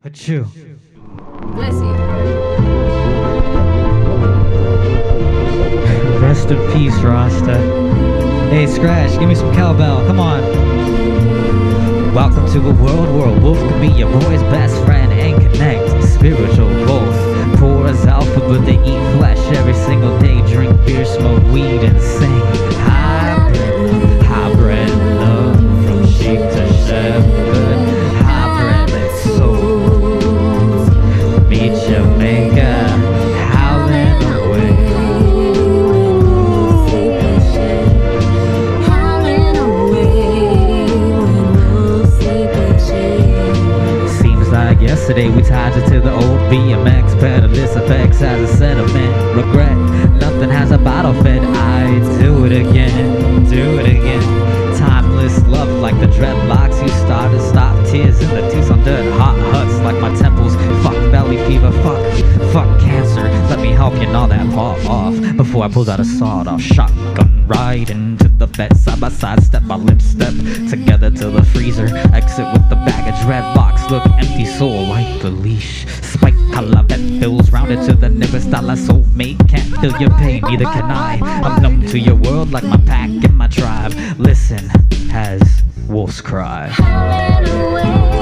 Achoo. Bless you. Rest in peace, Rasta. Hey, Scratch, give me some cowbell. Come on. Welcome to a world where a wolf can be your boy's best friend and connect. Spiritual wolf. Poor as alphabet, they eat flesh every single day. Drink beer, smoke weed, and sing. Hybrid love from sheep to shepherd. Hybrid soul. Meet your maker. Howling away. Seems like yesterday we tied you to the old BMX pedal. This affects as a sentiment. Regret, nothing has a bottle fed. I do it again, do it again. Timeless love like the dreadlocks you started. Stop tears in the Tucson dirt. Hot huts like my temples. Fuck belly fever, fuck cancer. Let me help you gnaw that paw off before I pull out a sawed-off shotgun. Right into the bed, side by side, step by lip, step together to the freezer. Exit with the bag of dreadlocks. Look empty soul like the leash. Spike color that fills rounded to the nearest dollar. Soulmate can't feel your pain, neither can I. I'm numb to your world like my pack and my tribe. Listen as wolves cry. Howling away.